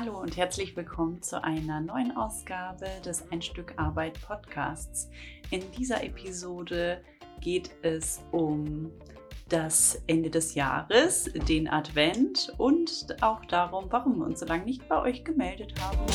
Hallo und herzlich willkommen zu einer neuen Ausgabe des Ein Stück Arbeit Podcasts. In dieser Episode geht es um das Ende des Jahres, den Advent und auch darum, warum wir uns so lange nicht bei euch gemeldet haben.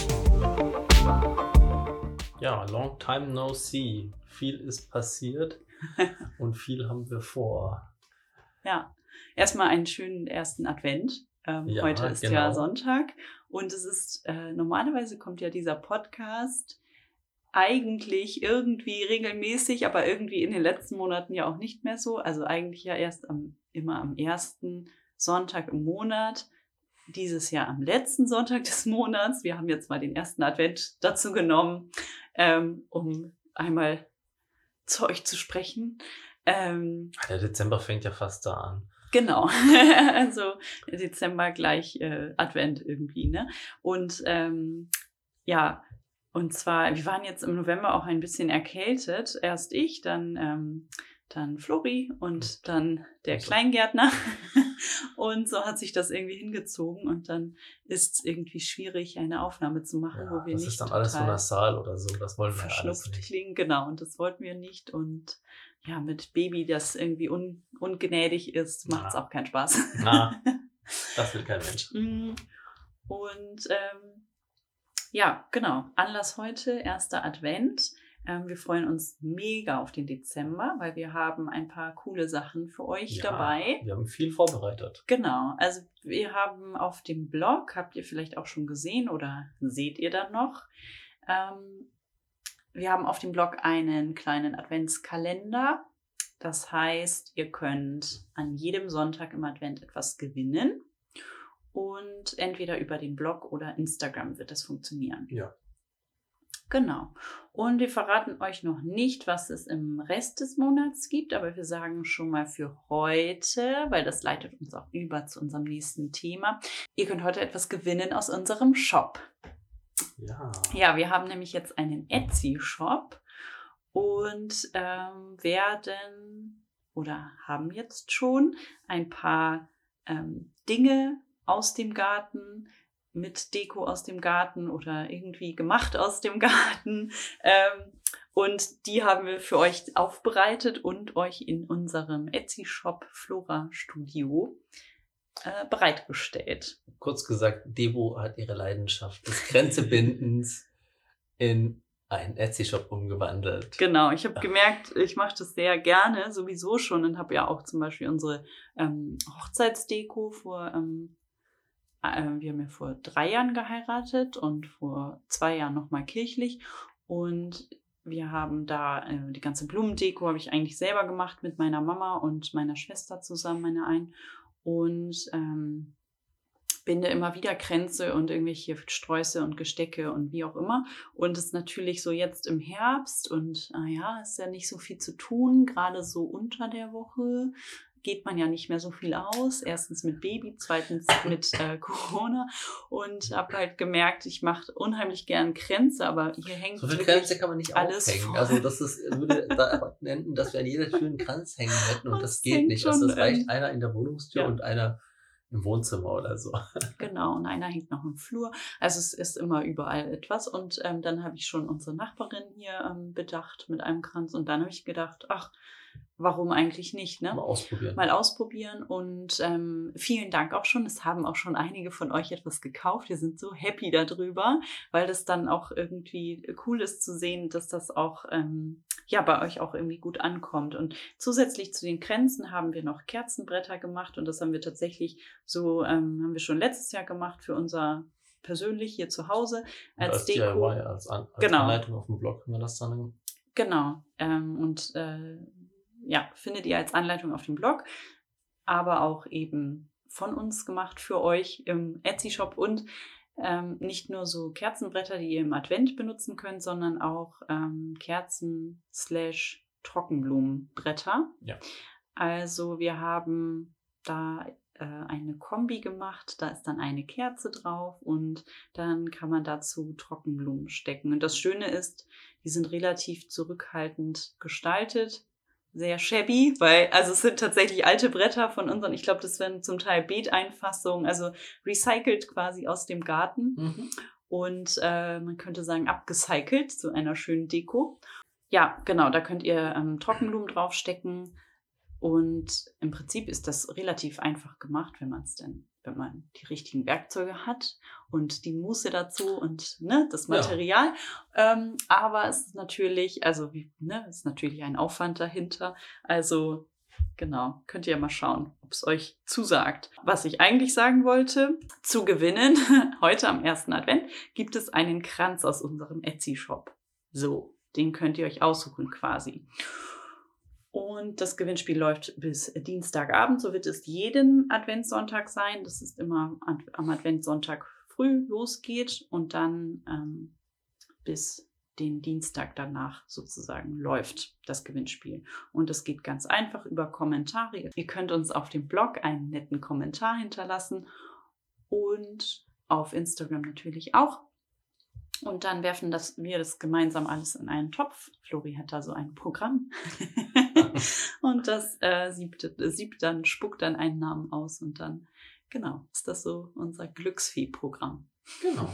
Ja, long time no see. Viel ist passiert und viel haben wir vor. Ja, erstmal einen schönen ersten Advent. Ja, heute ist genau. ja Sonntag und es ist, normalerweise kommt ja dieser Podcast eigentlich irgendwie regelmäßig, aber irgendwie in den letzten Monaten ja auch nicht mehr so. Also eigentlich ja erst immer am ersten Sonntag im Monat. Dieses Jahr am letzten Sonntag des Monats. Wir haben jetzt mal den ersten Advent dazu genommen, um einmal zu euch zu sprechen. Der Dezember fängt ja fast da an. Genau, also Dezember gleich Advent irgendwie, ne? Und ja, und zwar, wir waren jetzt im November auch ein bisschen erkältet. Erst ich, dann Flori und dann der Kleingärtner. Und so hat sich das irgendwie hingezogen und dann ist es irgendwie schwierig, eine Aufnahme zu machen, Ja, wo wir das nicht ist dann alles so nasal oder so, das wollen wir alles verschnupft nicht. klingen. Genau, und das wollten wir nicht. Und ja, mit Baby, das irgendwie ungnädig ist, macht es auch keinen Spaß. Na, das will kein Mensch. Und ja, genau. Anlass heute, erster Advent. Wir freuen uns mega auf den Dezember, weil wir haben ein paar coole Sachen für euch dabei. Wir haben viel vorbereitet. Genau. Also wir haben auf dem Blog, habt ihr vielleicht auch schon gesehen oder seht ihr dann noch, wir haben auf dem Blog einen kleinen Adventskalender. Das heißt, ihr könnt an jedem Sonntag im Advent etwas gewinnen. Und entweder über den Blog oder Instagram wird das funktionieren. Ja. Genau. Und wir verraten euch noch nicht, was es im Rest des Monats gibt, aber wir sagen schon mal für heute, weil das leitet uns auch über zu unserem nächsten Thema. Ihr könnt heute etwas gewinnen aus unserem Shop. Ja, wir haben nämlich jetzt einen Etsy-Shop und werden oder haben jetzt schon ein paar Dinge aus dem Garten, mit Deko aus dem Garten oder irgendwie gemacht aus dem Garten. Und die haben wir für euch aufbereitet und euch in unserem Etsy-Shop Flora Studio bereitgestellt. Kurz gesagt, Debo hat ihre Leidenschaft des Grenzebindens in einen Etsy-Shop umgewandelt. Genau, ich habe gemerkt, ich mache das sehr gerne, sowieso schon, und habe ja auch zum Beispiel unsere Hochzeitsdeko wir haben ja vor 3 Jahren geheiratet und vor 2 Jahren nochmal kirchlich. Und wir haben da die ganze Blumendeko habe ich eigentlich selber gemacht mit meiner Mama und meiner Schwester zusammen, meiner einen. Und binde immer wieder Kränze und irgendwelche Sträuße und Gestecke und wie auch immer. Und es ist natürlich so jetzt im Herbst und ist ja nicht so viel zu tun, gerade so unter der Woche geht man ja nicht mehr so viel aus. Erstens mit Baby, zweitens mit Corona. Und habe halt gemerkt, ich mache unheimlich gern Kränze, aber hier hängt so viele Kränze kann man nicht alles aufhängen. voll. Also das würde da enden, dass wir an jeder Tür einen Kranz hängen hätten und das geht nicht. Schon, Also das reicht einer in der Wohnungstür und einer im Wohnzimmer oder so. Genau, und einer hängt noch im Flur. Also es ist immer überall etwas. Und dann habe ich schon unsere Nachbarin hier bedacht mit einem Kranz. Und dann habe ich gedacht, ach, warum eigentlich nicht, ne? Mal ausprobieren und vielen Dank auch schon. Es haben auch schon einige von euch etwas gekauft. Wir sind so happy darüber, weil das dann auch irgendwie cool ist zu sehen, dass das auch bei euch auch irgendwie gut ankommt. Und zusätzlich zu den Kränzen haben wir noch Kerzenbretter gemacht und das haben wir tatsächlich so, haben wir schon letztes Jahr gemacht für unser persönlich hier zu Hause als Deko. DIY, als Anleitung auf dem Blog haben wir das dann. Genau. Findet ihr als Anleitung auf dem Blog, aber auch eben von uns gemacht für euch im Etsy-Shop und nicht nur so Kerzenbretter, die ihr im Advent benutzen könnt, sondern auch Kerzen/Trockenblumenbretter. Ja. Also wir haben da eine Kombi gemacht, da ist dann eine Kerze drauf und dann kann man dazu Trockenblumen stecken. Und das Schöne ist, die sind relativ zurückhaltend gestaltet. sehr shabby, weil, also es sind tatsächlich alte Bretter von unseren, ich glaube, das werden zum Teil Beeteinfassungen, also recycelt quasi aus dem Garten. Mhm. Und man könnte sagen, abgecycelt zu einer schönen Deko. Ja, genau, da könnt ihr Trockenblumen draufstecken. Und im Prinzip ist das relativ einfach gemacht, wenn man die richtigen Werkzeuge hat und die Muße dazu und das Material. Aber es ist natürlich, es ist natürlich ein Aufwand dahinter. Also genau, könnt ihr mal schauen, ob es euch zusagt. Was ich eigentlich sagen wollte, zu gewinnen, heute am 1. Advent gibt es einen Kranz aus unserem Etsy-Shop. So, den könnt ihr euch aussuchen quasi. Und das Gewinnspiel läuft bis Dienstagabend. So wird es jeden Adventssonntag sein. Das ist immer am Adventssonntag früh losgeht und dann bis den Dienstag danach sozusagen läuft das Gewinnspiel. Und es geht ganz einfach über Kommentare. Ihr könnt uns auf dem Blog einen netten Kommentar hinterlassen und auf Instagram natürlich auch. Und dann werfen wir das gemeinsam alles in einen Topf. Flori hat da so ein Programm. Und das spuckt dann einen Namen aus. Und dann, genau, ist das so unser Glücksvieh-Programm. Genau.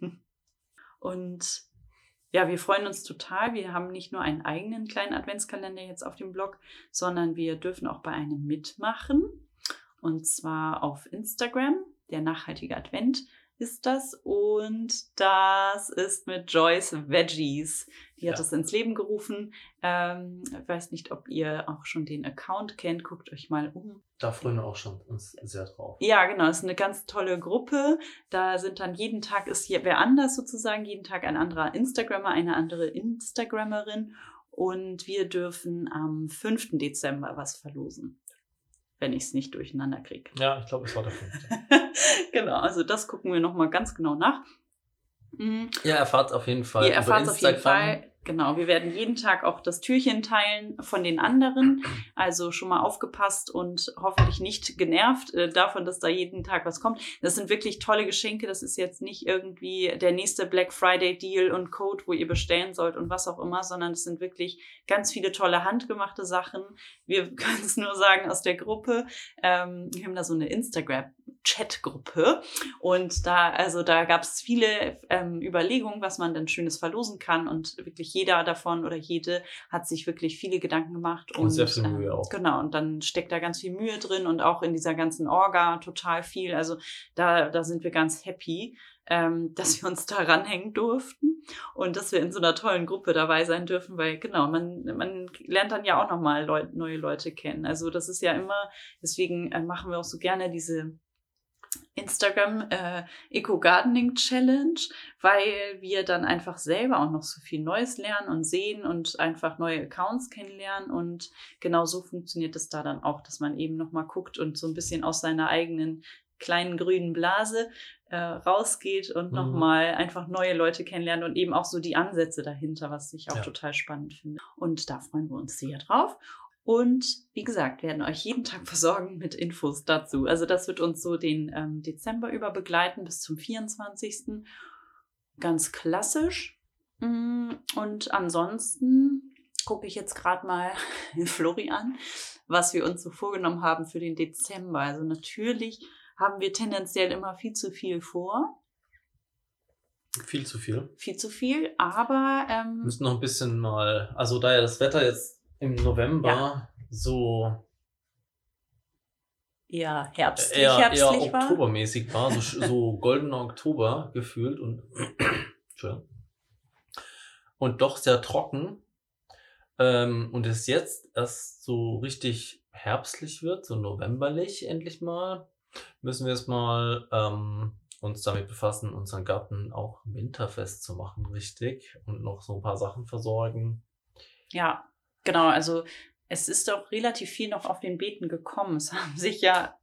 Und ja, wir freuen uns total. Wir haben nicht nur einen eigenen kleinen Adventskalender jetzt auf dem Blog, sondern wir dürfen auch bei einem mitmachen. Und zwar auf Instagram, der nachhaltige Advent ist das. Und das ist mit Joyce Veggies. Die hat das ins Leben gerufen. Ich weiß nicht, ob ihr auch schon den Account kennt. Guckt euch mal um. Da freuen wir auch schon uns sehr drauf. Ja, genau. Es ist eine ganz tolle Gruppe. Da sind dann jeden Tag ist hier wer anders sozusagen. Jeden Tag ein anderer Instagrammer, eine andere Instagrammerin. Und wir dürfen am 5. Dezember was verlosen. Wenn ich es nicht durcheinander kriege. Ja, ich glaube, es war der 5. Genau, also das gucken wir nochmal ganz genau nach. Ihr erfahrt auf jeden Fall Ihr erfahrt auf jeden Fall, genau. Wir werden jeden Tag auch das Türchen teilen von den anderen. Also schon mal aufgepasst und hoffentlich nicht genervt davon, dass da jeden Tag was kommt. Das sind wirklich tolle Geschenke. Das ist jetzt nicht irgendwie der nächste Black Friday Deal und Code, wo ihr bestellen sollt und was auch immer, sondern es sind wirklich ganz viele tolle handgemachte Sachen. Wir können es nur sagen aus der Gruppe. Wir haben da so eine Instagram-Chat-Gruppe und da gab es viele Überlegungen, was man dann Schönes verlosen kann und wirklich jeder davon oder jede hat sich wirklich viele Gedanken gemacht. Und sehr viel Mühe auch. Genau, und dann steckt da ganz viel Mühe drin und auch in dieser ganzen Orga total viel. Also da sind wir ganz happy, dass wir uns da ranhängen durften und dass wir in so einer tollen Gruppe dabei sein dürfen, weil genau, man lernt dann ja auch nochmal neue Leute kennen. Also das ist ja immer, deswegen machen wir auch so gerne diese Instagram Eco Gardening Challenge, weil wir dann einfach selber auch noch so viel Neues lernen und sehen und einfach neue Accounts kennenlernen und genau so funktioniert es da dann auch, dass man eben nochmal guckt und so ein bisschen aus seiner eigenen kleinen grünen Blase rausgeht und nochmal einfach neue Leute kennenlernt und eben auch so die Ansätze dahinter, was ich auch total spannend finde. Und da freuen wir uns sehr drauf. Und wie gesagt, werden euch jeden Tag versorgen mit Infos dazu. Also das wird uns so den Dezember über begleiten bis zum 24. Ganz klassisch. Und ansonsten gucke ich jetzt gerade mal Flori an, was wir uns so vorgenommen haben für den Dezember. Also natürlich haben wir tendenziell immer viel zu viel vor. Viel zu viel. Viel zu viel, aber wir müssen noch ein bisschen mal, also da ja das Wetter jetzt im November so eher herbstlich war. Oktobermäßig war, so goldener Oktober gefühlt und doch sehr trocken und es jetzt erst so richtig herbstlich wird, so novemberlich endlich mal, müssen wir jetzt mal uns damit befassen, unseren Garten auch winterfest zu machen, richtig, und noch so ein paar Sachen versorgen. Ja, genau, also es ist doch relativ viel noch auf den Beeten gekommen. Es haben sich ja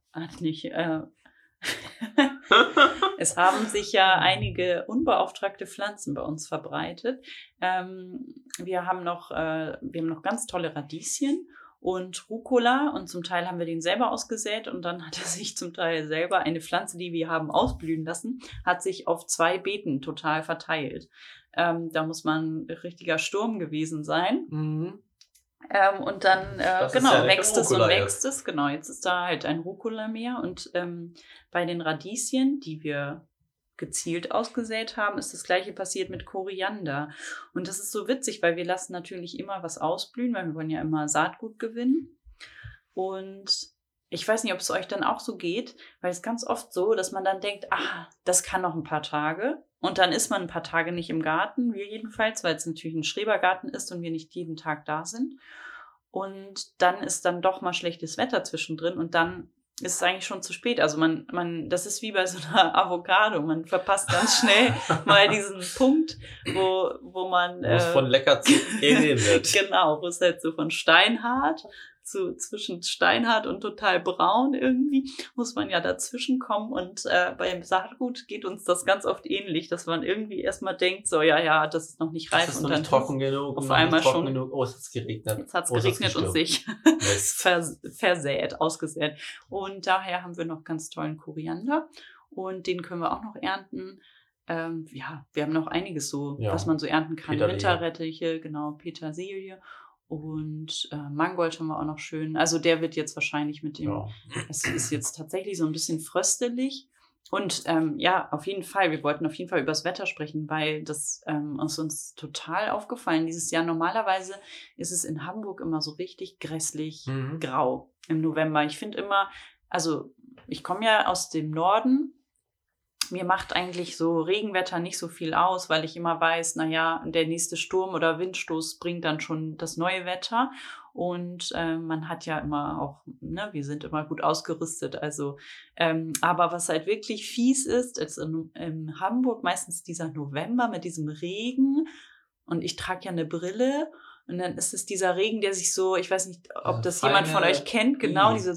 einige unbeauftragte Pflanzen bei uns verbreitet. Wir haben noch ganz tolle Radieschen und Rucola und zum Teil haben wir den selber ausgesät und dann hat er sich zum Teil selber eine Pflanze, die wir haben ausblühen lassen, hat sich auf 2 Beeten total verteilt. Da muss man ein richtiger Sturm gewesen sein. Und dann, Das ist genau, ja lecker wächst es und Rucola wächst es. Genau, jetzt ist da halt ein Rucola mehr. Und bei den Radieschen, die wir gezielt ausgesät haben, ist das gleiche passiert mit Koriander. Und das ist so witzig, weil wir lassen natürlich immer was ausblühen, weil wir wollen ja immer Saatgut gewinnen. Und ich weiß nicht, ob es euch dann auch so geht, weil es ganz oft so, dass man dann denkt, das kann noch ein paar Tage. Und dann ist man ein paar Tage nicht im Garten, wir jedenfalls, weil es natürlich ein Schrebergarten ist und wir nicht jeden Tag da sind. Und dann ist dann doch mal schlechtes Wetter zwischendrin und dann ist es eigentlich schon zu spät. Also das ist wie bei so einer Avocado. Man verpasst ganz schnell mal diesen Punkt, wo man... Wo es von lecker zu eklig wird. Genau, wo es halt so von steinhart zwischen steinhart und total braun irgendwie, muss man ja dazwischen kommen. Und beim Saatgut geht uns das ganz oft ähnlich, dass man irgendwie erstmal denkt, so, ja, das ist noch nicht reif. Das ist und noch dann nicht trocken genug. auf einmal schon. Genug. Oh, es hat geregnet. Jetzt hat es geregnet und sich versät, ausgesät. Und daher haben wir noch ganz tollen Koriander. Und den können wir auch noch ernten. Wir haben noch einiges so, was man so ernten kann. Petersilie. Winterrettiche, genau, Petersilie. Und Mangold haben wir auch noch schön. Also der wird jetzt wahrscheinlich mit dem, es ist jetzt tatsächlich so ein bisschen fröstelig. Und auf jeden Fall, wir wollten auf jeden Fall über das Wetter sprechen, weil das ist uns total aufgefallen dieses Jahr. Normalerweise ist es in Hamburg immer so richtig grässlich grau im November. Ich finde immer, also ich komme ja aus dem Norden. Mir macht eigentlich so Regenwetter nicht so viel aus, weil ich immer weiß, der nächste Sturm oder Windstoß bringt dann schon das neue Wetter. Und man hat ja immer auch, wir sind immer gut ausgerüstet. Also, aber was halt wirklich fies ist in Hamburg meistens dieser November mit diesem Regen. Und ich trage ja eine Brille. Und dann ist es dieser Regen, der sich so, ich weiß nicht, ob das jemand von euch kennt, genau, diese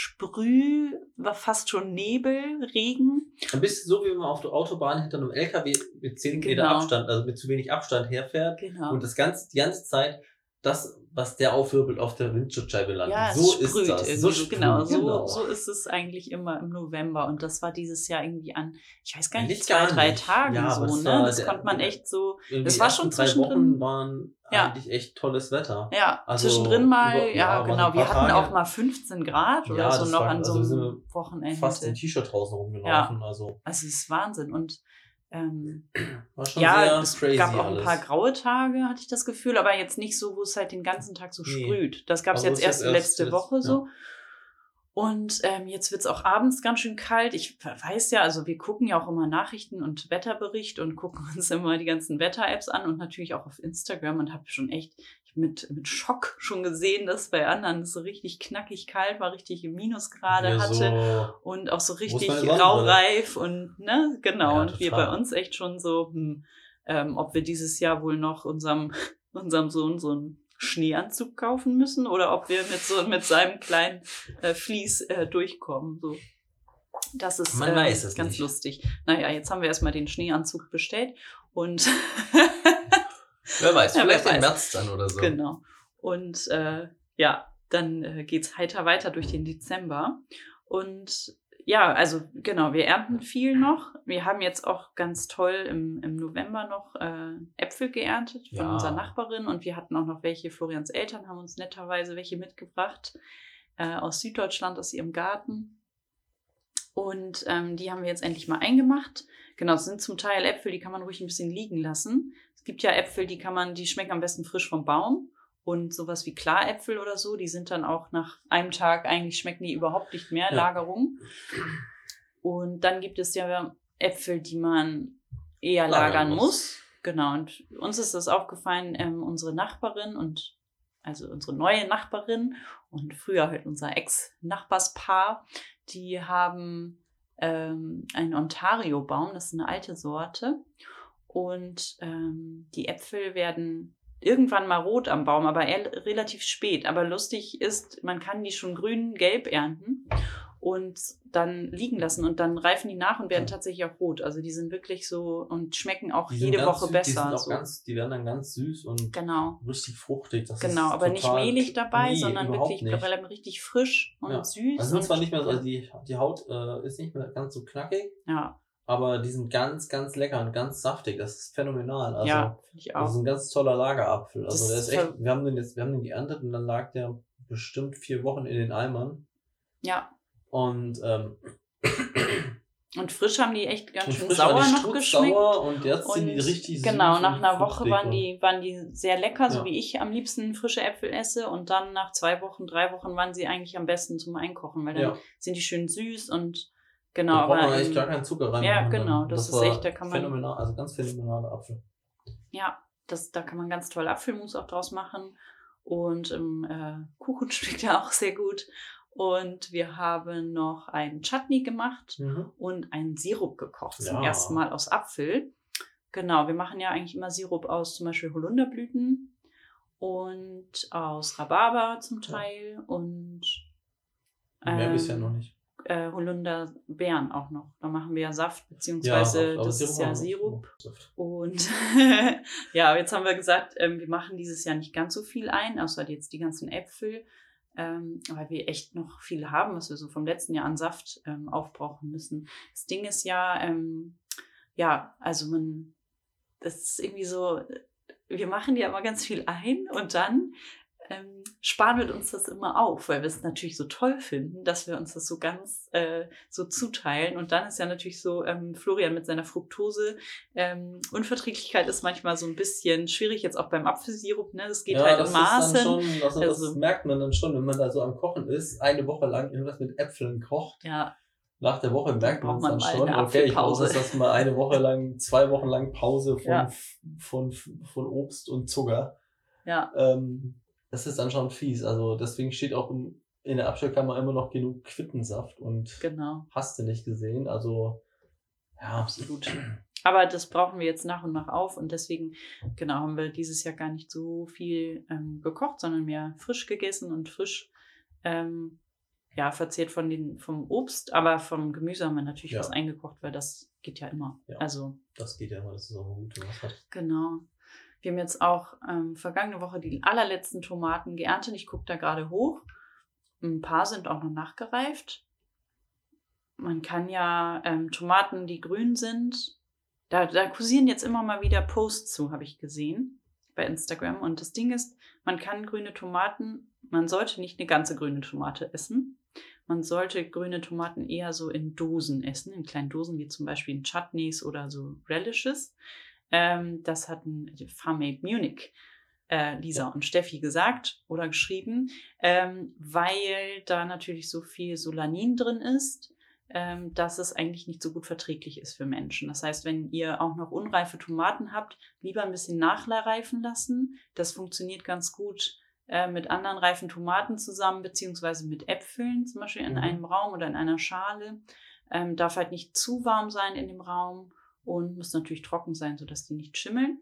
war fast schon Nebelregen. Ein bisschen so, wie wenn man auf der Autobahn hinter einem LKW mit 10 Meter Abstand, also mit zu wenig Abstand herfährt. Genau. Und die ganze Zeit das, was der aufwirbelt, auf der Windschutzscheibe landet. Ja, so ist das. So ist es eigentlich immer im November. Und das war dieses Jahr irgendwie ich weiß gar nicht, 2, 3 Tagen Das konnte man echt so, das war schon zwischendrin. 3 Wochen waren eigentlich echt tolles Wetter. Ja, also zwischendrin mal, genau, wir hatten auch mal 15 Grad oder so noch an so einem Wochenende. Fast im T-Shirt draußen rumgelaufen. Ja, also es ist Wahnsinn. Und war schon sehr es crazy gab auch alles. ein paar graue Tage, hatte ich das Gefühl, aber jetzt nicht so, wo es halt den ganzen Tag so sprüht. Das gab es jetzt erst letzte Woche so. Und jetzt wird es auch abends ganz schön kalt. Ich weiß ja, also wir gucken ja auch immer Nachrichten und Wetterbericht und gucken uns immer die ganzen Wetter-Apps an und natürlich auch auf Instagram und habe schon echt mit Schock schon gesehen, dass bei anderen so richtig knackig kalt war, richtig Minusgrade hatte und auch so richtig graureif und genau. Und wir bei uns echt schon so, ob wir dieses Jahr wohl noch unserem Sohn so ein Schneeanzug kaufen müssen oder ob wir mit seinem kleinen Vlies durchkommen. So. Das ist ganz nicht. Lustig. Naja, jetzt haben wir erstmal den Schneeanzug bestellt und wer weiß, vielleicht im März dann oder so. Genau. Und dann geht's heiter weiter durch den Dezember. Und ja, also genau, wir ernten viel noch. Wir haben jetzt auch ganz toll im November noch Äpfel geerntet von unserer Nachbarin und wir hatten auch noch welche, Florians Eltern haben uns netterweise welche mitgebracht aus Süddeutschland, aus ihrem Garten. Und die haben wir jetzt endlich mal eingemacht. Genau, es sind zum Teil Äpfel, die kann man ruhig ein bisschen liegen lassen. Es gibt ja Äpfel, die schmecken am besten frisch vom Baum. Und sowas wie Klaräpfel oder so, die sind dann auch nach einem Tag, eigentlich schmecken die überhaupt nicht mehr, Lagerung. Und dann gibt es ja Äpfel, die man eher lagern muss. Genau, und uns ist das aufgefallen, unsere Nachbarin also unsere neue Nachbarin und früher halt unser Ex-Nachbarspaar, die haben einen Ontario-Baum, das ist eine alte Sorte. Und die Äpfel werden irgendwann mal rot am Baum, aber eher relativ spät. Aber lustig ist, man kann die schon grün-gelb ernten und dann liegen lassen und dann reifen die nach und werden tatsächlich auch rot. Also die sind wirklich so und schmecken auch jede Woche besser. Die werden dann ganz süß und richtig fruchtig. Das ist aber nicht mehlig dabei, sondern wirklich richtig frisch und süß. Also sind zwar nicht mehr, also die Haut ist nicht mehr ganz so knackig. Ja. aber die sind ganz, ganz lecker und ganz saftig. Das ist phänomenal. Also, Ja, finde ich das ist auch. ein ganz toller Lagerapfel. Also, der Das ist echt, wir haben den geerntet und dann lag der bestimmt 4 Wochen in den Eimern. Ja. Und, Und frisch haben die echt ganz und schön frisch waren sauer die noch geschmeckt. Strutzsauer und jetzt sind die Und richtig genau, süß nach und einer Woche fruchtig waren die sehr lecker, so Ja. wie ich am liebsten frische Äpfel esse. Und dann nach 2 Wochen, 3 Wochen waren sie eigentlich am besten zum Einkochen, weil dann Ja. sind die schön süß und genau. Da braucht man aber eigentlich gar keinen Zucker reinmachen. ja, genau, dann. das ist war echt, da kann man phänomenal, also ganz phänomenaler Apfel. ja, da kann man ganz toll Apfelmus auch draus machen. Und im Kuchen schmeckt er auch sehr gut. Und wir haben noch einen Chutney gemacht und einen Sirup gekocht. Zum Ja. ersten Mal aus Apfel. Genau, wir machen ja eigentlich immer Sirup aus zum Beispiel Holunderblüten und aus Rhabarber zum Teil und Mehr bisher noch nicht. Holunderbeeren auch noch. Da machen wir ja Saft, beziehungsweise aber das Sirup ist ja haben wir noch. Sirup. Saft. Und ja, jetzt haben wir gesagt, wir machen dieses Jahr nicht ganz so viel ein, außer jetzt die ganzen Äpfel, weil wir echt noch viel haben, was wir so vom letzten Jahr an Saft aufbrauchen müssen. Das Ding ist ja, also das ist irgendwie so, wir machen ja immer ganz viel ein und dann sparen wir uns das immer auf, weil wir es natürlich so toll finden, dass wir uns das so ganz so zuteilen. Und dann ist ja natürlich so, Florian mit seiner Fructose, Unverträglichkeit ist manchmal so ein bisschen schwierig, jetzt auch beim Apfelsirup, ne? Das geht halt in Maßen. Ist dann schon, das merkt man dann schon, wenn man da so am Kochen ist, eine Woche lang irgendwas mit Äpfeln kocht. Ja. Nach der Woche merkt man es dann schon. Okay, ich brauche das mal eine Woche lang, 2 Wochen lang Pause von Obst und Zucker. Ja. Das ist dann schon fies. Also deswegen steht auch in der Abstellkammer immer noch genug Quittensaft und hast du nicht gesehen. Also ja. Absolut. Aber das brauchen wir jetzt nach und nach auf und deswegen, haben wir dieses Jahr gar nicht so viel gekocht, sondern mehr frisch gegessen und frisch verzehrt vom Obst, aber vom Gemüse haben wir natürlich was eingekocht, weil das geht ja immer. Ja, also das geht ja immer, das ist auch gut, wenn man was hat. Genau. Wir haben jetzt auch vergangene Woche die allerletzten Tomaten geerntet. Ich gucke da gerade hoch. Ein paar sind auch noch nachgereift. Man kann ja Tomaten, die grün sind, da kursieren jetzt immer mal wieder Posts zu, habe ich gesehen, bei Instagram. Und das Ding ist, man kann grüne Tomaten, man sollte nicht eine ganze grüne Tomate essen. Man sollte grüne Tomaten eher so in Dosen essen, in kleinen Dosen, wie zum Beispiel in Chutneys oder so Relishes. Das hatten Farmmade Munich, Lisa und Steffi gesagt oder geschrieben, weil da natürlich so viel Solanin drin ist, dass es eigentlich nicht so gut verträglich ist für Menschen. Das heißt, wenn ihr auch noch unreife Tomaten habt, lieber ein bisschen nachreifen lassen. Das funktioniert ganz gut mit anderen reifen Tomaten zusammen, beziehungsweise mit Äpfeln, zum Beispiel in einem Raum oder in einer Schale. Darf halt nicht zu warm sein in dem Raum und muss natürlich trocken sein, sodass die nicht schimmeln.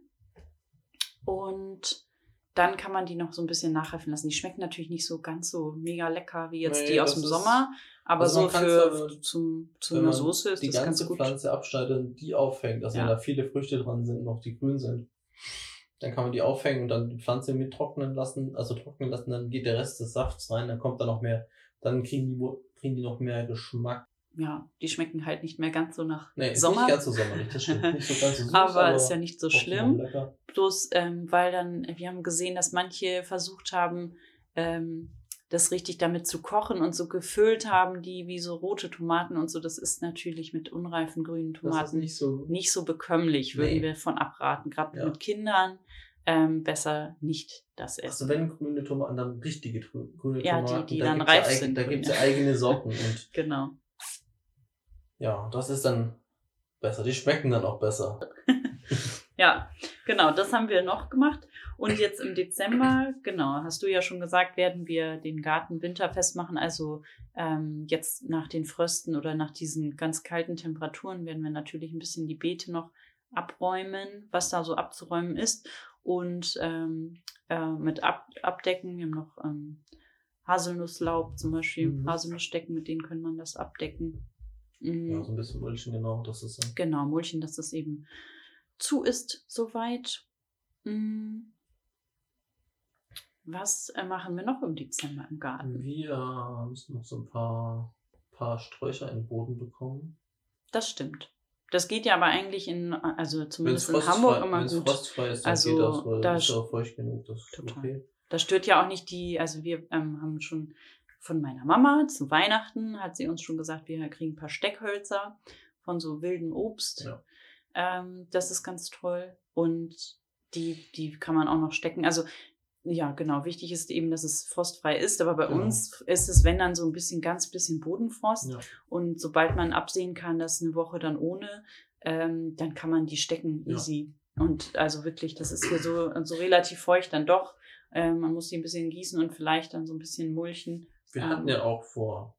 Und dann kann man die noch so ein bisschen nachreifen lassen. Die schmecken natürlich nicht so ganz so mega lecker wie jetzt die aus dem Sommer, aber so zu einer Soße ist das ganz gut. Wenn man die ganze Pflanze abschneidet und die aufhängt, also wenn da viele Früchte dran sind, noch die grün sind, dann kann man die aufhängen und dann die Pflanze mit trocknen lassen, dann geht der Rest des Safts rein, dann kommt da noch mehr, dann kriegen die noch mehr Geschmack. Ja, die schmecken halt nicht mehr ganz so nach Sommer. Ist nicht ganz so sommerlich, das stimmt. Nicht so ganz so süß, aber ist ja nicht so schlimm. Bloß, weil wir haben gesehen, dass manche versucht haben, das richtig damit zu kochen und so gefüllt haben, die wie so rote Tomaten und so. Das ist natürlich mit unreifen grünen Tomaten nicht so bekömmlich, würden wir von abraten. Gerade mit Kindern besser nicht das essen. Also wenn grüne Tomaten, dann richtige grüne Tomaten. Ja, die dann reif sind. Da gibt es ja eigene Sorten. Und genau. Ja, das ist dann besser. Die schmecken dann auch besser. Ja, genau, das haben wir noch gemacht. Und jetzt im Dezember, hast du ja schon gesagt, werden wir den Garten winterfest machen. Also jetzt nach den Frösten oder nach diesen ganz kalten Temperaturen werden wir natürlich ein bisschen die Beete noch abräumen, was da so abzuräumen ist. Und mit abdecken. Wir haben noch Haselnusslaub zum Beispiel, Haselnussstecken, mit denen kann man das abdecken. Ja, so ein bisschen Mulchen, genau. Das ist so. Genau, Mulchen, dass das eben zu ist soweit. Was machen wir noch im Dezember im Garten? Wir müssen noch so ein paar Sträucher in den Boden bekommen. Das stimmt. Das geht ja aber eigentlich also Wenn zumindest es in Hamburg immer Wenn es gut. frostfrei ist, dann Also geht das, weil da es ist ja auch feucht genug. Das ist total. okay. Das stört ja auch nicht also wir haben schon von meiner Mama zu Weihnachten, hat sie uns schon gesagt, wir kriegen ein paar Steckhölzer von so wildem Obst. Ja. Das ist ganz toll. Und die kann man auch noch stecken. Also ja, genau. Wichtig ist eben, dass es frostfrei ist. Aber bei Genau. uns ist es, wenn dann so ein bisschen, ganz bisschen Bodenfrost. Ja. Und sobald man absehen kann, dass eine Woche dann ohne, dann kann man die stecken easy. Und also wirklich, das ist hier so relativ feucht dann doch. Man muss die ein bisschen gießen und vielleicht dann so ein bisschen mulchen. Wir hatten ja auch vor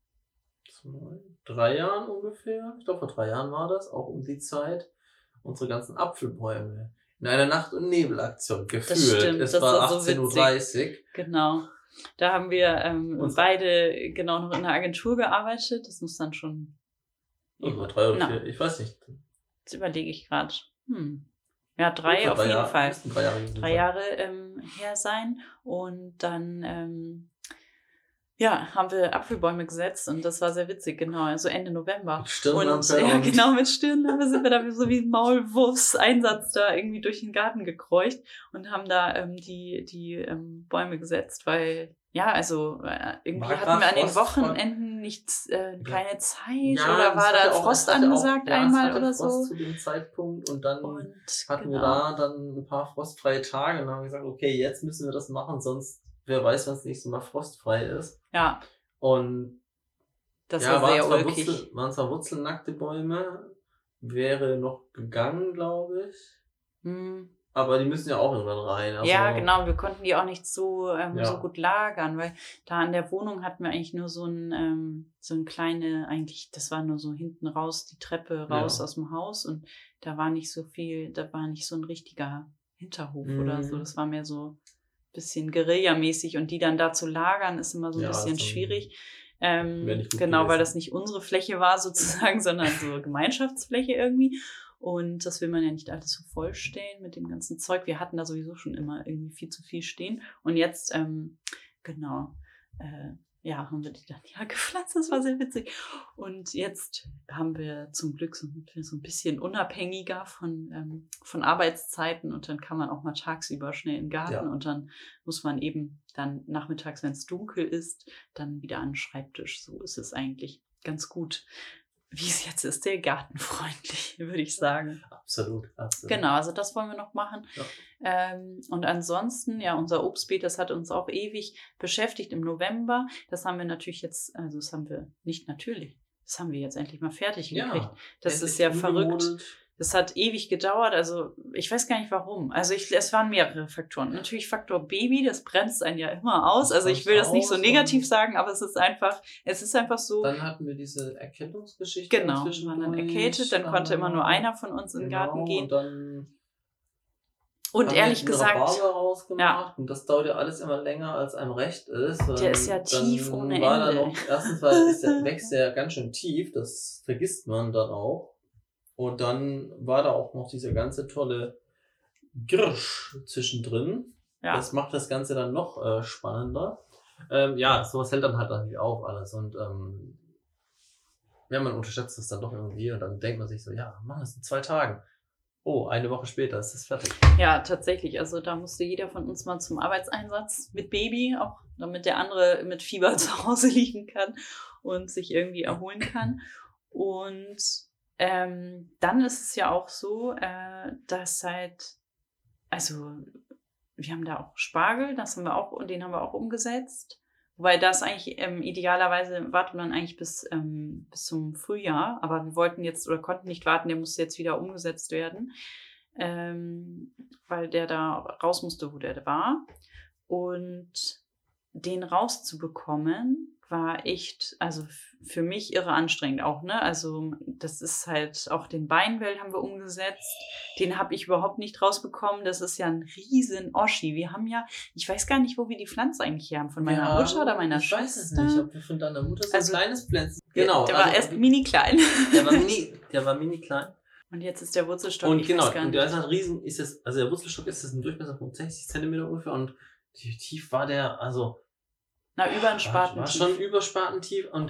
3 Jahren ungefähr, ich glaube vor 3 Jahren war das, auch um die Zeit, unsere ganzen Apfelbäume in einer Nacht- und Nebelaktion gefühlt. Das stimmt, es das war war so 18:30 Uhr. Genau. Da haben wir beide genau noch in der Agentur gearbeitet. Das muss dann schon Über 3 oder 4, ich weiß nicht. Das überlege ich gerade. Ja, 3 auf jeden Fall. 3 Jahre her sein. Und dann haben wir Apfelbäume gesetzt und das war sehr witzig, genau, also Ende November. Mit Stirnlampe. Ja, genau, mit Stirnlampe sind wir da so wie ein Maulwurfseinsatz da irgendwie durch den Garten gekreucht und haben da die Bäume gesetzt, weil, ja, also irgendwie hatten wir an den Wochenenden keine Zeit oder war da Frost angesagt einmal oder so. Frost zu dem Zeitpunkt und dann hatten wir da dann ein paar frostfreie Tage und dann haben wir gesagt, okay, jetzt müssen wir das machen, sonst wer weiß, wann das nächste Mal frostfrei ist. Ja. Und das war sehr ulkig. Waren zwar wurzelnackte Bäume, wäre noch gegangen, glaube ich. Aber die müssen ja auch irgendwann rein. Also ja, genau, wir konnten die auch nicht so gut lagern, weil da in der Wohnung hatten wir eigentlich nur so ein kleine, eigentlich, das war nur so hinten raus, die Treppe raus aus dem Haus und da war nicht so viel, da war nicht so ein richtiger Hinterhof oder so, das war mehr so bisschen Guerilla-mäßig und die dann da zu lagern, ist immer so ein bisschen schwierig. Genau, weil das nicht unsere Fläche war sozusagen, sondern so Gemeinschaftsfläche irgendwie. Und das will man ja nicht alles so vollstellen mit dem ganzen Zeug. Wir hatten da sowieso schon immer irgendwie viel zu viel stehen. Und jetzt, haben wir die dann gepflanzt. Das war sehr witzig. Und jetzt haben wir zum Glück so ein bisschen unabhängiger von Arbeitszeiten. Und dann kann man auch mal tagsüber schnell in den Garten. Und dann muss man eben dann nachmittags, wenn es dunkel ist, dann wieder an den Schreibtisch. So ist es eigentlich ganz gut. Wie es jetzt ist, sehr gartenfreundlich, würde ich sagen. Absolut. Genau, also das wollen wir noch machen. Ja. Und ansonsten, ja, unser Obstbeet, das hat uns auch ewig beschäftigt im November. Das haben wir natürlich jetzt, also das haben wir nicht natürlich, das haben wir jetzt endlich mal fertig gekriegt. Das ist ja verrückt. Das hat ewig gedauert, also ich weiß gar nicht warum. Also es waren mehrere Faktoren. Natürlich Faktor Baby, das bremst einen ja immer aus. Also ich will das nicht so negativ sagen, aber es ist einfach so. Dann hatten wir diese Erkältungsgeschichte. Genau, wir waren dann erkältet, dann konnte immer nur einer von uns in den Garten gehen. Und ehrlich gesagt, rausgemacht, und das dauert ja alles immer länger, als einem recht ist. Der ist ja tief ohne Ende. Erstens wächst der ganz schön tief, das vergisst man dann auch. Und dann war da auch noch dieser ganze tolle Girsch zwischendrin. Ja. Das macht das Ganze dann noch spannender. Sowas hält dann halt natürlich auf alles. Und man unterschätzt das dann doch irgendwie. Und dann denkt man sich so, ja, machen wir es in 2 Tagen. Oh, 1 Woche später ist es fertig. Ja, tatsächlich. Also da musste jeder von uns mal zum Arbeitseinsatz mit Baby, auch damit der andere mit Fieber zu Hause liegen kann und sich irgendwie erholen kann. Und dann ist es ja auch so, dass wir haben da auch Spargel, den haben wir auch umgesetzt. Wobei das eigentlich idealerweise wartet man eigentlich bis zum Frühjahr, aber wir wollten jetzt oder konnten nicht warten, der musste jetzt wieder umgesetzt werden, weil der da raus musste, wo der war. Und den rauszubekommen war echt, also für mich irre anstrengend auch, ne? Also das ist halt, auch den Beinwell haben wir umgesetzt, den habe ich überhaupt nicht rausbekommen, das ist ja ein riesen Oschi. Wir haben ja, ich weiß gar nicht, wo wir die Pflanze eigentlich her haben, von meiner Mutter oder meiner Schwester. Ich weiß es nicht, ob wir von deiner Mutter so ein kleines Pflänzchen. Genau. Der war erst mini klein. Der war mini klein. Und jetzt ist der Wurzelstock, und genau, und der ist halt riesen, der Wurzelstock ist ein Durchmesser von 60 cm ungefähr und tief war der, also über ein Spatentief. War schon über Spatentief und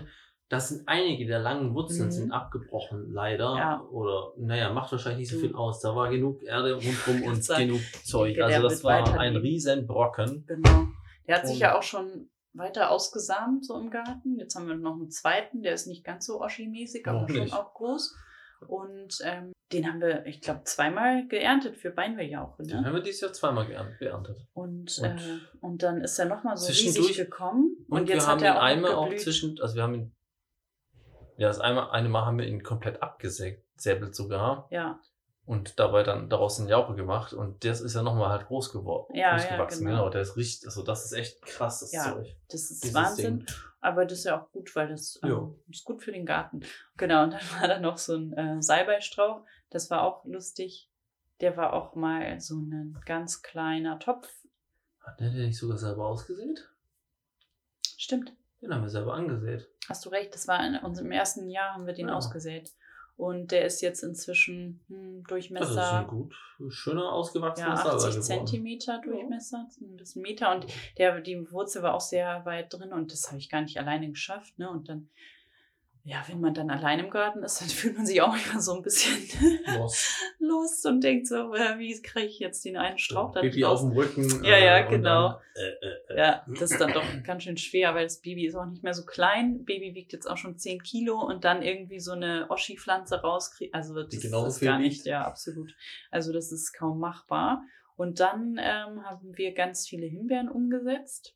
das sind einige der langen Wurzeln Mhm. sind abgebrochen, leider. Ja. Oder, naja, macht wahrscheinlich nicht so Du. viel aus. Da war genug Erde rundherum und Sagen, genug Zeug. denke, Also der das wird war ein weiterleben. riesen Brocken. Genau. Der hat sich Und- ja auch schon weiter ausgesamt, so im Garten. Jetzt haben wir noch einen zweiten, der ist nicht ganz so Oschi-mäßig, aber Noch schon nicht. auch groß. Und den haben wir, ich glaube, zweimal geerntet für Beinwehjauche. Den Ne? haben wir dieses Jahr zweimal beerntet. Und dann ist er nochmal so riesig Zwischendurch- gekommen. Und jetzt wir haben hat er ihn auch einmal noch auch geblüht. also wir haben ihn, ja, das eine Mal haben wir ihn komplett abgesäbelt sogar. Ja, Und dabei dann daraus eine Jauche gemacht. Und das ist ja nochmal halt groß geworden. Ja, groß ja, gewachsen. genau. Genau, der ist richtig, also das ist echt krass, das Ja. Zeug. das ist Dieses Wahnsinn. Ding. Aber das ist ja auch gut, weil das Ja. ist gut für den Garten. Genau, und dann war da noch so ein Salbeistrauch. Das war auch lustig. Der war auch mal so ein ganz kleiner Topf. Hat der nicht sogar selber ausgesät? Stimmt. Den haben wir selber angesät. Hast du recht, das war in unserem ersten Jahr, haben wir den Ja. ausgesät. Und der ist jetzt inzwischen Also das ist ein Durchmesser, gut, schöner ausgewachsener ja, Salbei 80 geworden. Zentimeter Durchmesser, ein bisschen Meter. Und die Wurzel war auch sehr weit drin und das habe ich gar nicht alleine geschafft. Ne? Und dann, ja, wenn man dann allein im Garten ist, dann fühlt man sich auch immer so ein bisschen lost und denkt so, wie kriege ich jetzt den einen Strauch da Baby auf draus? dem Rücken. Ja, und genau. Dann, Ja, das ist dann doch ganz schön schwer, weil das Baby ist auch nicht mehr so klein. Baby wiegt jetzt auch schon 10 Kilo und dann irgendwie so eine Oschi-Pflanze rauskriegen. Also das Die genauso ist viel gar nicht, wiegt. ja, absolut. Also das ist kaum machbar. Und dann haben wir ganz viele Himbeeren umgesetzt.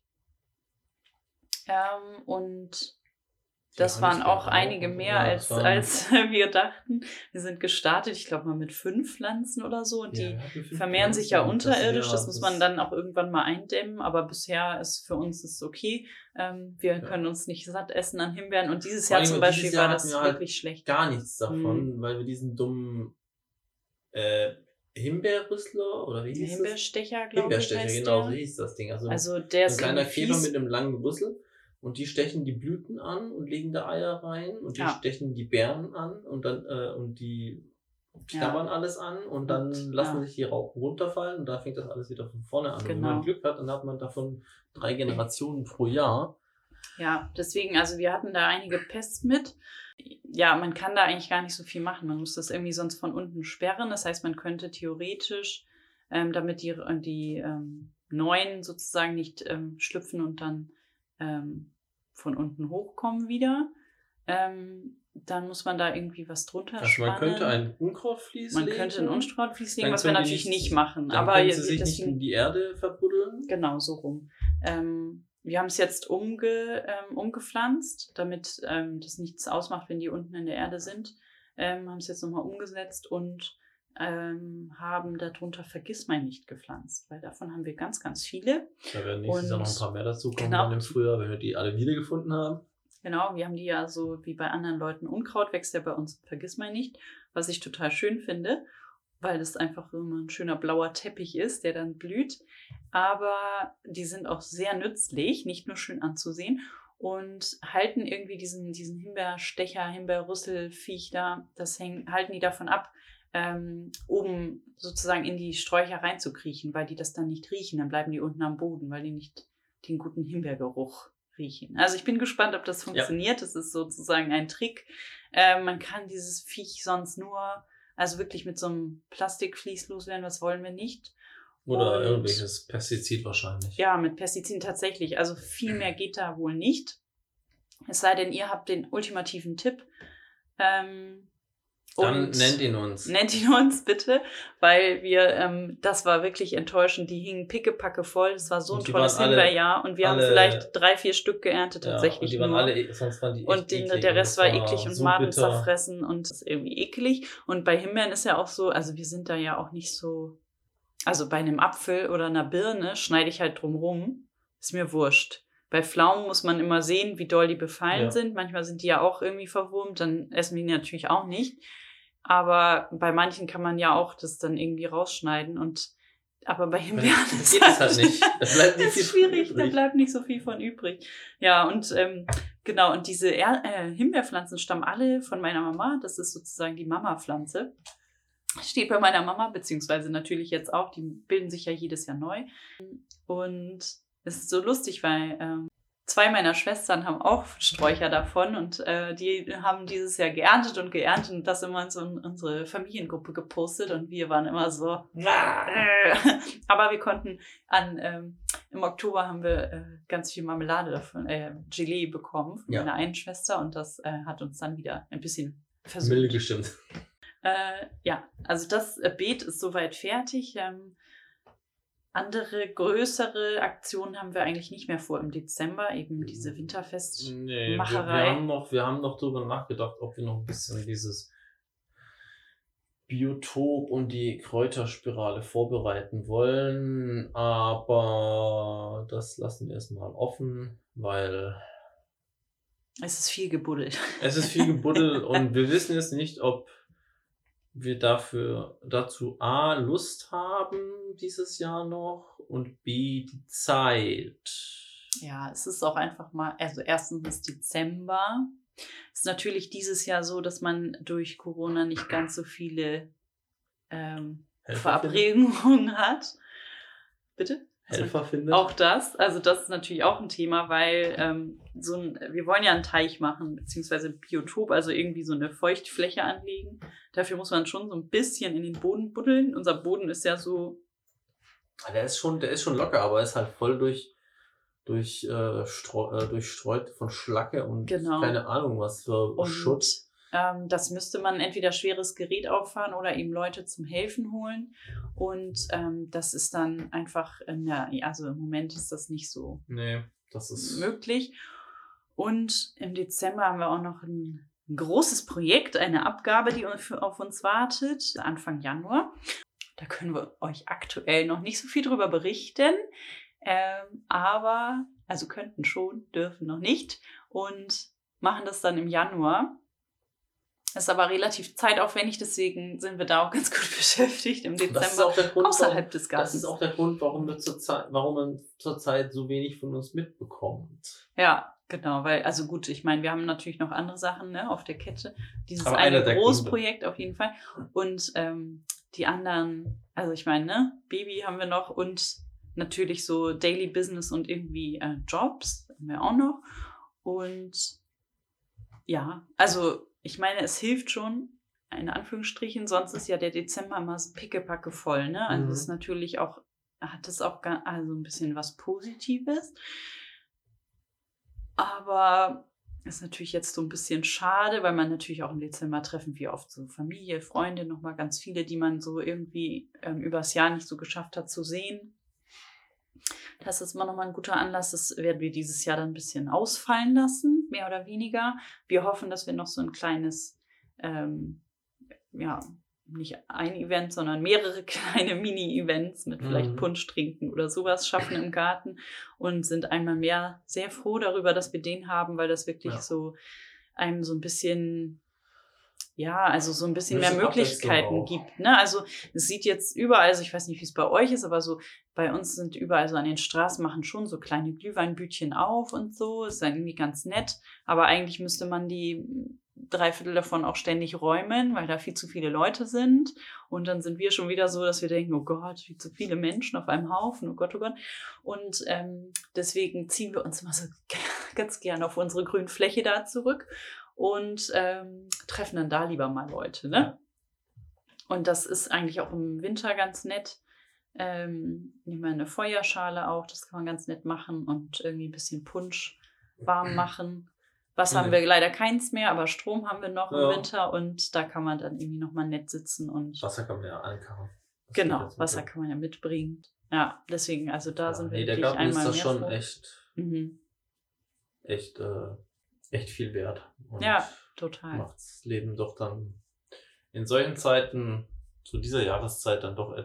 Und das waren auch einige mehr, als wir dachten. Wir sind gestartet, ich glaube mal mit 5 Pflanzen oder so. Und die vermehren sich ja unterirdisch. Das muss man dann auch irgendwann mal eindämmen. Aber bisher ist für uns es okay. Wir können uns nicht satt essen an Himbeeren. Und dieses Vor Jahr allem zum Beispiel dieses Jahr war hatten das wir halt wirklich schlecht. gar nichts davon, weil wir diesen dummen Himbeerrüssler oder wie hieß das? Himbeerstecher, glaube ich, Himbeerstecher, heißt genau, der. so hieß das Ding. Also der ein ist kleiner irgendwie Käfer fies. mit einem langen Rüssel und die stechen die Blüten an und legen da Eier rein und die Ja. stechen die Beeren an und dann und die knabbern alles an und dann Und, lassen ja. sich die Raupen runterfallen und da fängt das alles wieder von vorne an. Und wenn Genau. man Glück hat, dann hat man davon 3 Generationen pro Jahr. Ja, deswegen, also wir hatten da einige Pests mit. Ja, man kann da eigentlich gar nicht so viel machen. Man muss das irgendwie sonst von unten sperren. Das heißt, man könnte theoretisch, damit die neuen sozusagen nicht schlüpfen und dann von unten hochkommen wieder, dann muss man da irgendwie was drunter Also spannen. man könnte ein Unkrautvlies legen. Man könnte ein Unstrautvlies legen, Dann was wir können die natürlich nicht- nicht machen. Dann Aber können sie sich nicht deswegen, in die Erde verbuddeln. genau, so rum. Wir haben es jetzt umgepflanzt, damit das nichts ausmacht, wenn die unten in der Erde sind. Haben es jetzt nochmal umgesetzt und haben darunter Vergissmeinnicht gepflanzt, weil davon haben wir ganz, ganz viele. Da werden nächstes Jahr noch ein paar mehr dazu kommen Genau. dann im Frühjahr, wenn wir die alle wiedergefunden haben. Genau, wir haben die ja so wie bei anderen Leuten. Unkraut wächst ja bei uns Vergissmeinnicht, was ich total schön finde, weil das einfach immer ein schöner blauer Teppich ist, der dann blüht. Aber die sind auch sehr nützlich, nicht nur schön anzusehen und halten irgendwie diesen Himbeerstecher, Himbeerrüsselviech da, halten die davon ab, oben sozusagen in die Sträucher reinzukriechen, weil die das dann nicht riechen. Dann bleiben die unten am Boden, weil die nicht den guten Himbeergeruch riechen. Also ich bin gespannt, ob das funktioniert. Das ist sozusagen ein Trick. Man kann dieses Viech sonst nur, also wirklich mit so einem Plastikvlies loswerden, was wollen wir nicht. Oder Und- irgendwelches Pestizid wahrscheinlich. Ja, mit Pestiziden tatsächlich. Also viel mehr geht da wohl nicht. Es sei denn, ihr habt den ultimativen Tipp. Dann und nennt ihn uns. Nennt ihn uns bitte, weil wir, das war wirklich enttäuschend. Die hingen pickepacke voll. Es war so ein Und die tolles waren alle- Himbeerjahr und wir haben alle- vielleicht 3-4 Stück geerntet Ja, tatsächlich und die waren nur. alle, sonst waren die echt Und eklig. der Rest das war eklig und so Maden bitter. zerfressen und das ist irgendwie eklig. Und bei Himbeeren ist ja auch so, also wir sind da ja auch nicht so, also bei einem Apfel oder einer Birne schneide ich halt drum rum. Ist mir wurscht. Bei Pflaumen muss man immer sehen, wie doll die befallen Ja. sind. Manchmal sind die ja auch irgendwie verwurmt, dann essen wir die natürlich auch nicht. Aber bei manchen kann man ja auch das dann irgendwie rausschneiden aber bei Himbeeren Das geht es halt nicht. Da bleibt nicht das viel ist schwierig, von da übrig. bleibt nicht so viel von übrig. Ja, und genau, und diese Himbeerpflanzen stammen alle von meiner Mama. Das ist sozusagen die Mama-Pflanze. Steht bei meiner Mama, beziehungsweise natürlich jetzt auch. Die bilden sich ja jedes Jahr neu. Und es ist so lustig, weil 2 meiner Schwestern haben auch Sträucher davon und die haben dieses Jahr geerntet und das immer in so unsere Familiengruppe gepostet und wir waren immer so. Aber wir konnten im Oktober haben wir ganz viel Marmelade davon, Gelee bekommen von meiner einen Schwester und das hat uns dann wieder ein bisschen versöhnt. Milde gestimmt. Ja, also das Beet ist soweit fertig. Andere größere Aktionen haben wir eigentlich nicht mehr vor im Dezember, eben diese Winterfestmacherei. Nee, wir haben noch drüber nachgedacht, ob wir noch ein bisschen dieses Biotop und die Kräuterspirale vorbereiten wollen, aber das lassen wir erstmal offen, weil es ist viel gebuddelt. Es ist viel gebuddelt und wir wissen jetzt nicht, ob wir dazu A, Lust haben dieses Jahr noch und B, die Zeit. Ja, es ist auch einfach mal, also erstens ist Dezember. Ist natürlich dieses Jahr so, dass man durch Corona nicht ganz so viele Verabredungen hat. Bitte? Helfer findet. Auch das, also das ist natürlich auch ein Thema, weil wir wollen ja einen Teich machen, beziehungsweise Biotop, also irgendwie so eine Feuchtfläche anlegen. Dafür muss man schon so ein bisschen in den Boden buddeln. Unser Boden ist ja so... Der ist schon locker, aber ist halt voll durchstreut von Schlacke und keine Ahnung was für Schutz. Das müsste man entweder schweres Gerät auffahren oder eben Leute zum Helfen holen. Und das ist dann einfach, also im Moment ist das nicht so möglich. Und im Dezember haben wir auch noch ein großes Projekt, eine Abgabe, die auf uns wartet, Anfang Januar. Da können wir euch aktuell noch nicht so viel drüber berichten, aber, also könnten schon, dürfen noch nicht und machen das dann im Januar. Ist aber relativ zeitaufwendig, deswegen sind wir da auch ganz gut beschäftigt im Dezember, das ist auch der Grund, außerhalb des Gartens. Das ist auch der Grund, warum man zurzeit so wenig von uns mitbekommt. Ja, genau, weil, also gut, ich meine, wir haben natürlich noch andere Sachen auf der Kette. Dieses eine Großprojekt auf jeden Fall. Und die anderen, also ich meine, Baby haben wir noch und natürlich so Daily Business und irgendwie Jobs haben wir auch noch. Und ja, also ich meine, es hilft schon, in Anführungsstrichen, sonst ist ja der Dezember immer pickepacke voll, ne? Also es ist natürlich auch, hat es auch also ein bisschen was Positives. Aber ist natürlich jetzt so ein bisschen schade, weil man natürlich auch im Dezember treffen wir oft so Familie, Freunde, nochmal ganz viele, die man so irgendwie übers Jahr nicht so geschafft hat zu sehen. Das ist immer nochmal ein guter Anlass. Das werden wir dieses Jahr dann ein bisschen ausfallen lassen, mehr oder weniger. Wir hoffen, dass wir noch so ein kleines, nicht ein Event, sondern mehrere kleine Mini-Events mit vielleicht Punsch trinken oder sowas schaffen im Garten und sind einmal mehr sehr froh darüber, dass wir den haben, weil das wirklich so einem so ein bisschen... Ja, also so ein bisschen mehr Möglichkeiten gibt. Ne? Also es sieht jetzt überall, also ich weiß nicht, wie es bei euch ist, aber so bei uns sind überall so an den Straßen machen schon so kleine Glühweinbütchen auf und so. Ist dann irgendwie ganz nett. Aber eigentlich müsste man die 3/4 davon auch ständig räumen, weil da viel zu viele Leute sind. Und dann sind wir schon wieder so, dass wir denken, oh Gott, viel zu viele Menschen auf einem Haufen, oh Gott, oh Gott. Und deswegen ziehen wir uns immer so ganz gerne auf unsere grüne Fläche da zurück. Und treffen dann da lieber mal Leute, ne? Und das ist eigentlich auch im Winter ganz nett. Nehmen wir eine Feuerschale auch, das kann man ganz nett machen und irgendwie ein bisschen Punsch warm machen. Wasser haben wir leider keins mehr, aber Strom haben wir noch im Winter und da kann man dann irgendwie nochmal nett sitzen. Und Wasser kann man ja ankarren. Genau, Wasser kann man ja mitbringen. Ja, deswegen, also da sind wir wirklich der Garten einmal ist das mehr schon froh. echt viel wert. Und ja, total. Macht das Leben doch dann in solchen Zeiten, zu dieser Jahreszeit, dann doch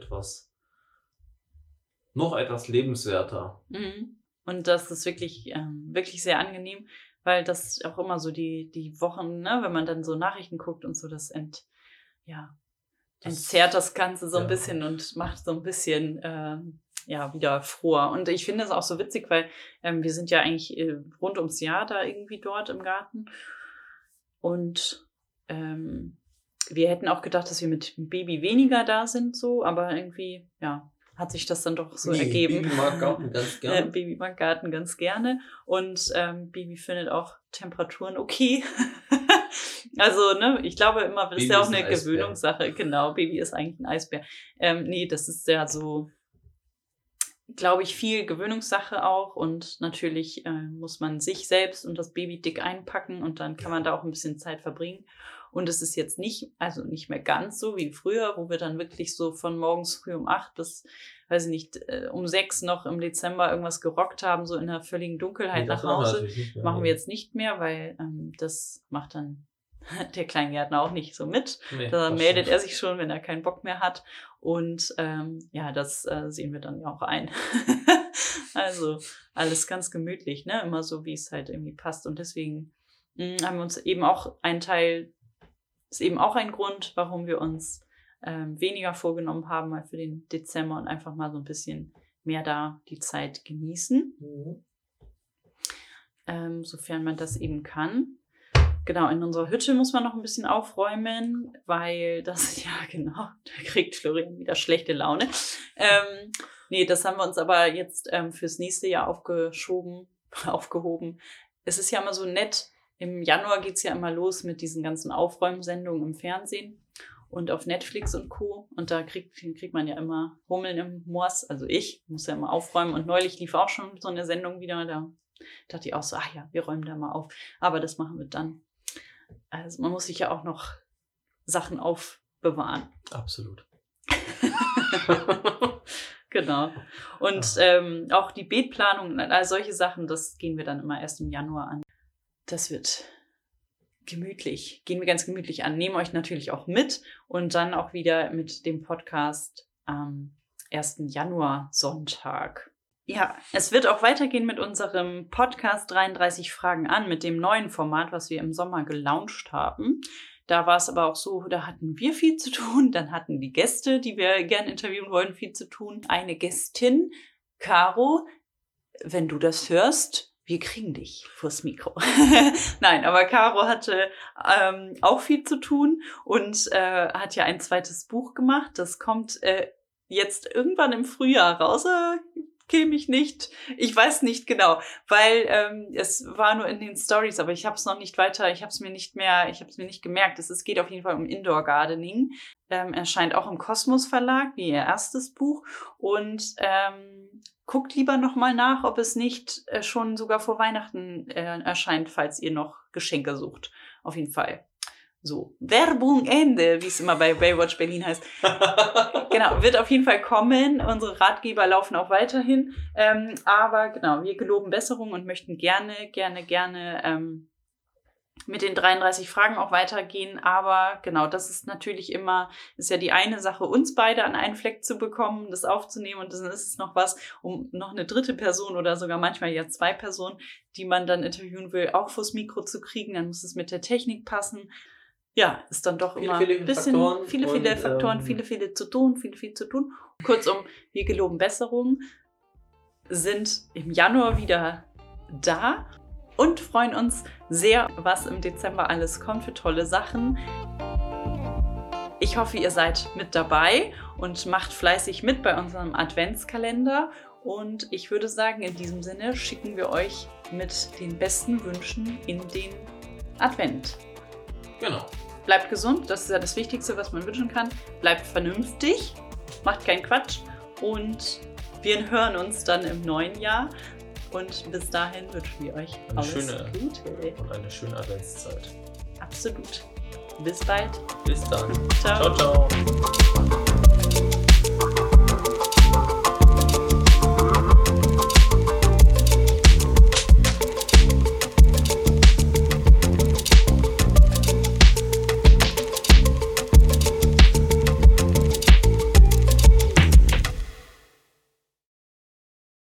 noch etwas lebenswerter. Und das ist wirklich, wirklich sehr angenehm, weil das auch immer so die Wochen, ne, wenn man dann so Nachrichten guckt und so, das entzerrt das Ganze so ein bisschen und macht so ein bisschen wieder froher. Und ich finde es auch so witzig, weil wir sind ja eigentlich rund ums Jahr da irgendwie dort im Garten. Und wir hätten auch gedacht, dass wir mit Baby weniger da sind, so, aber irgendwie, hat sich das dann doch so ergeben. Baby mag Garten ganz gerne. Baby mag Garten ganz gerne. Und Baby findet auch Temperaturen okay. Also, ne, ich glaube immer, das ist ja auch eine Gewöhnungssache. Genau, Baby ist eigentlich ein Eisbär. Nee, das ist ja so, glaube ich, viel Gewöhnungssache auch. Und natürlich muss man sich selbst und das Baby dick einpacken und dann kann man da auch ein bisschen Zeit verbringen. Und es ist jetzt nicht mehr ganz so wie früher, wo wir dann wirklich so von morgens früh um 8 bis, weiß ich nicht, um 6 noch im Dezember irgendwas gerockt haben, so in der völligen Dunkelheit nach Hause. Machen wir jetzt nicht mehr, weil das macht dann der Kleingärtner auch nicht so mit. Nee, da meldet er sich schon, wenn er keinen Bock mehr hat. Und das sehen wir dann ja auch ein. Also alles ganz gemütlich, ne? Immer so, wie es halt irgendwie passt. Und deswegen haben wir uns eben auch ist eben auch ein Grund, warum wir uns weniger vorgenommen haben, mal für den Dezember und einfach mal so ein bisschen mehr da die Zeit genießen. Sofern man das eben kann. Genau, in unserer Hütte muss man noch ein bisschen aufräumen, weil das, ja genau, da kriegt Florian wieder schlechte Laune. Nee, das haben wir uns aber jetzt fürs nächste Jahr aufgehoben. Es ist ja immer so nett, im Januar geht's ja immer los mit diesen ganzen Aufräumsendungen im Fernsehen und auf Netflix und Co. Und da kriegt man ja immer Hummeln im Moors. Also ich muss ja immer aufräumen. Und neulich lief auch schon so eine Sendung wieder. Da dachte ich auch so, wir räumen da mal auf. Aber das machen wir dann. Also man muss sich ja auch noch Sachen aufbewahren. Absolut. Genau. Und auch die Beetplanung, also solche Sachen, das gehen wir dann immer erst im Januar an. Das wird gemütlich. Gehen wir ganz gemütlich an. Nehmen euch natürlich auch mit und dann auch wieder mit dem Podcast am 1. Januar Sonntag. Ja, es wird auch weitergehen mit unserem Podcast 33 Fragen an, mit dem neuen Format, was wir im Sommer gelauncht haben. Da war es aber auch so, da hatten wir viel zu tun. Dann hatten die Gäste, die wir gerne interviewen wollen, viel zu tun. Eine Gästin, Caro, wenn du das hörst, wir kriegen dich vors Mikro. Nein, aber Caro hatte auch viel zu tun und hat ja ein zweites Buch gemacht. Das kommt jetzt irgendwann im Frühjahr raus. Käme ich nicht. Ich weiß nicht genau, weil es war nur in den Stories, aber ich habe es noch nicht weiter, ich habe es mir nicht gemerkt. Es geht auf jeden Fall um Indoor Gardening. Erscheint auch im Kosmos Verlag, wie ihr erstes Buch. Und guckt lieber nochmal nach, ob es nicht schon sogar vor Weihnachten erscheint, falls ihr noch Geschenke sucht. Auf jeden Fall. So, Werbung Ende, wie es immer bei Baywatch Berlin heißt. Genau, wird auf jeden Fall kommen. Unsere Ratgeber laufen auch weiterhin. Aber genau, wir geloben Besserung und möchten gerne mit den 33 Fragen auch weitergehen. Aber genau, das ist natürlich ist ja die eine Sache, uns beide an einen Fleck zu bekommen, das aufzunehmen. Und dann ist es noch was, um noch eine dritte Person oder sogar manchmal ja 2 Personen, die man dann interviewen will, auch vors Mikro zu kriegen. Dann muss es mit der Technik passen. Ja, ist dann doch immer ein bisschen viele Faktoren, viel zu tun. Kurzum, wir geloben Besserung, sind im Januar wieder da und freuen uns sehr, was im Dezember alles kommt für tolle Sachen. Ich hoffe, ihr seid mit dabei und macht fleißig mit bei unserem Adventskalender. Und ich würde sagen, in diesem Sinne schicken wir euch mit den besten Wünschen in den Advent. Genau. Bleibt gesund, das ist ja das Wichtigste, was man wünschen kann. Bleibt vernünftig, macht keinen Quatsch und wir hören uns dann im neuen Jahr. Und bis dahin wünschen wir euch alles Gute. Und eine schöne Adventszeit. Absolut. Bis bald. Bis dann. Ciao. Ciao, ciao.